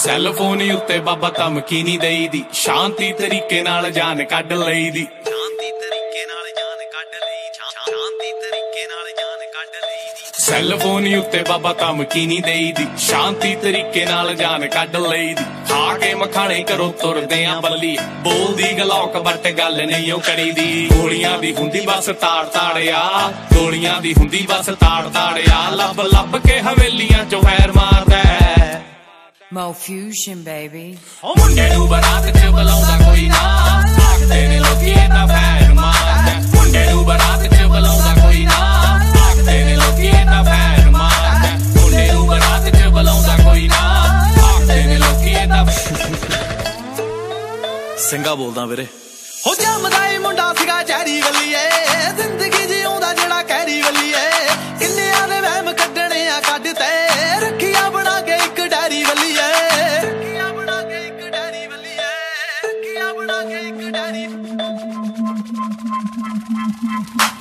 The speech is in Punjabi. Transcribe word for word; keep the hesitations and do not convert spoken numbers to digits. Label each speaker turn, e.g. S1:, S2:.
S1: ਸੈੱਲ ਫੋਨ ਉੱਤੇ ਬਾਬਾ ਧਮਕੀ ਨਹੀਂ ਦੇਈ ਦੀ, ਸ਼ਾਂਤੀ ਤਰੀਕੇ ਨਾਲ ਜਾਨ ਕੱਢ ਲਈ ਦੀ। ਸ਼ਾਂਤੀ ਤਰੀਕੇ ਨਾਲ ਜਾਨ ਕੱਢ ਲਈ, ਸ਼ਾਂਤੀ ਤਰੀਕੇ ਨਾਲ ਜਾਨ ਕੱਢ ਲਈ ਦੀ। ਸੈੱਲ ਫੋਨ ਉੱਤੇ ਬਾਬਾ ਧਮਕੀ ਨਹੀਂ ਦੇਈ ਦੀ, ਸ਼ਾਂਤੀ ਤਰੀਕੇ ਨਾਲ ਜਾਨ ਕੱਢ ਲਈ ਦੀ। ਖਾ ਕੇ ਮਖਾਣੇ ਘਰੋਂ ਤੁਰਦੇ ਆਂ ਬੱਲੀ, ਬੋਲਦੀ ਗਲੌਕ ਬੱਟ ਗੱਲ ਨਹੀਂ ਉਹ ਕਰੀ ਦੀ। ਗੋਲੀਆਂ ਦੀ ਹੁੰਦੀ ਬਸ ਤਾੜ ਤਾੜਿਆ, ਗੋਲੀਆਂ ਦੀ ਹੁੰਦੀ ਬਸ ਤਾੜ ਤਾੜਿਆ। ਲੱਭ ਲੱਭ ਕੇ ਹਵੇਲੀਆਂ ਚੋਂ ਫੈਰ ਮਾਰਦਾ
S2: Mo Fusion baby।
S1: ਉਹ ਮੁੰਡੇ ਨੂੰ ਬਰਾਤ ਚ ਬੁਲਾਉਂਦਾ ਕੋਈ ਨਾ, ਆਖਦੇ ਨੇ ਲੋਕੀ ਇਹਦਾ ਫੈਰ ਮਾਰਦਾ। ਮੁੰਡੇ ਨੂੰ ਬਰਾਤ ਚ ਬੁਲਾਉਂਦਾ ਕੋਈ ਨਾ, ਆਖਦੇ ਨੇ ਲੋਕੀ ਇਹਦਾ ਫੈਰ ਮਾਰਦਾ। ਮੁੰਡੇ ਨੂੰ ਬਰਾਤ ਚ ਬੁਲਾਉਂਦਾ ਕੋਈ ਨਾ, ਆਖਦੇ ਨੇ ਲੋਕੀ ਇਹਦਾ।
S3: ਸਿੰਘਾ ਬੋਲਦਾ ਵੀਰੇ।
S4: ਹੋ ਜੰਮਦਾ ਏ ਮੁੰਡਾ ਸੀਗਾ ਚੈਰੀ ਗੱਲੀਏ, ਜ਼ਿੰਦਗੀ ਜਿਉਂਦਾ ਜਿਹੜਾ ਕਹਿਰੀ ਗੱਲੀਏ। ਕਿੰਨਿਆਂ ਦੇ ਵਹਿਮ ਕੱਢਣੇ ਆ ਕੱਢ ਤੇ, ਰੱਖੀਆਂ ਬਣਾ ਕੇ ਇੱਕ ਡੈਰੀ ਵੱਲੀਏ। ਰੱਖੀਆਂ ਬਣਾ ਕੇ ਇੱਕ ਡੈਰੀ ਵੱਲੀਏ, ਰੱਖੀਆਂ ਬਣਾ ਕੇ ਇੱਕ ਡੈਰੀ।